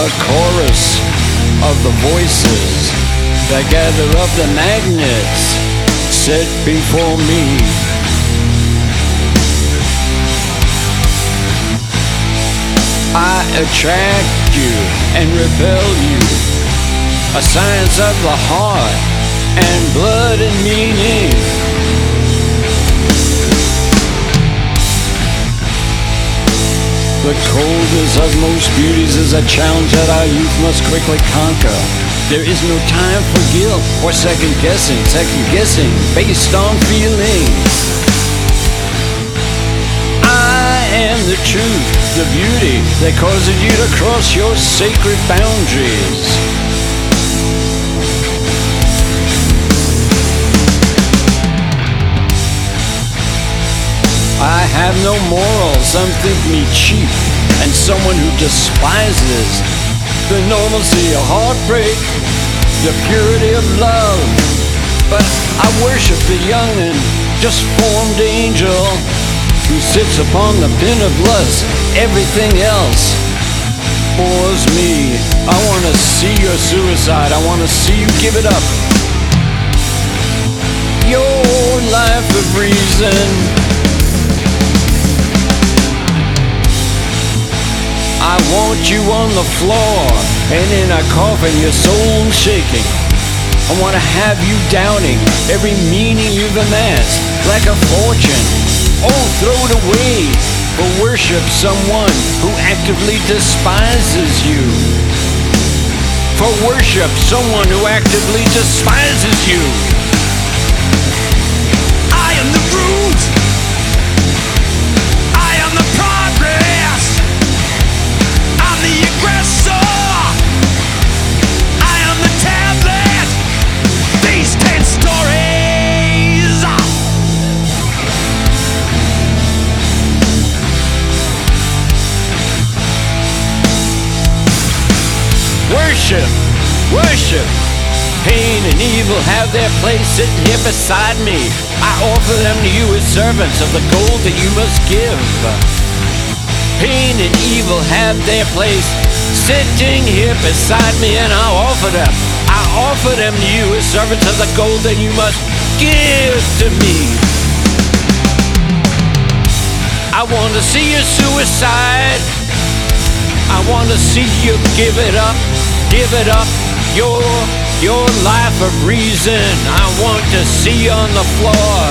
a chorus of the voices that gather up the magnets set before me. I attract you and repel you, a science of the heart and blood and meaning. The coldest of most beauties is a challenge that our youth must quickly conquer. There is no time for guilt or second guessing based on feelings. I am the truth, the beauty that causes you to cross your sacred boundaries. I have no morals, some think me cheap, and someone who despises the normalcy of heartbreak, the purity of love. But I worship the young and just formed angel who sits upon the pin of lust. Everything else bores me. I want to see your suicide. I want to see you give it up. Your life of reason. I want you on the floor and in a coffin, your soul shaking. I want to have you doubting every meaning you've amassed like a fortune. Oh, throw it away for worship someone who actively despises you. For worship someone who actively despises you. I am the root. I am the progress. I'm the aggressor. I am the tablet. These 10 stories. Worship, worship. Pain and evil have their place sitting here beside me. I offer them to you as servants of the gold that you must give. Pain and evil have their place sitting here beside me, and I offer them to you as servants of the gold that you must give to me. I want to see your suicide. I want to see you give it up, your life of reason. I want to see you on the floor.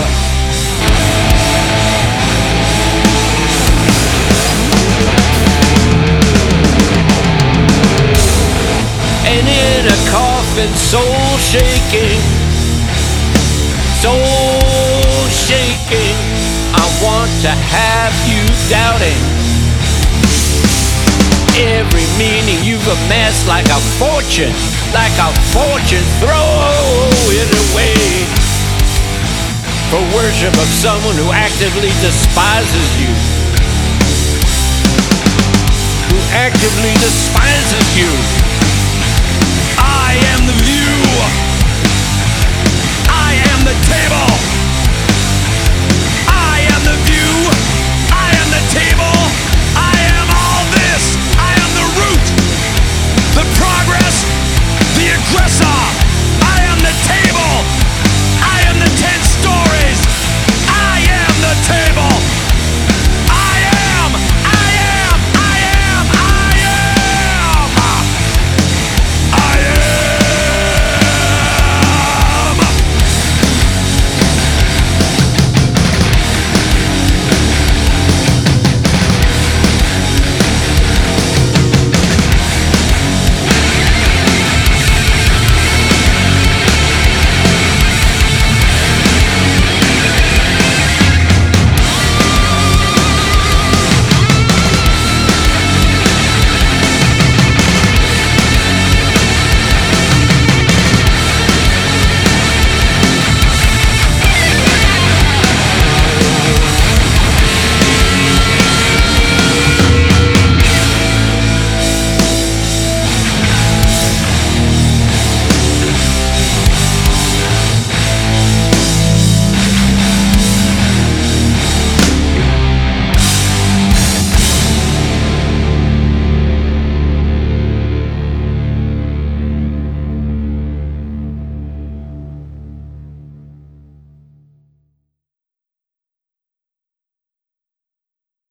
And in a coffin, soul shaking, I want to have you doubting every meaning you've amassed like a fortune, throw it away for worship of someone who actively despises you, I am the